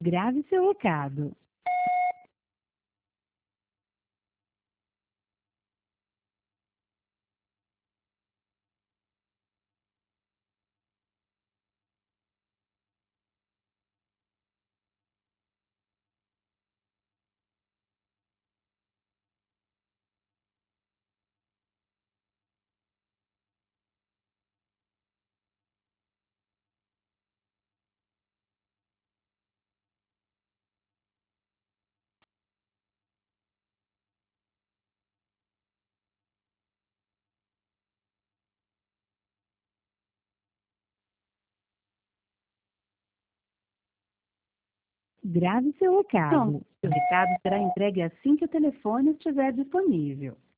Grave seu recado. Grave seu recado. Seu recado será entregue assim que o telefone estiver disponível.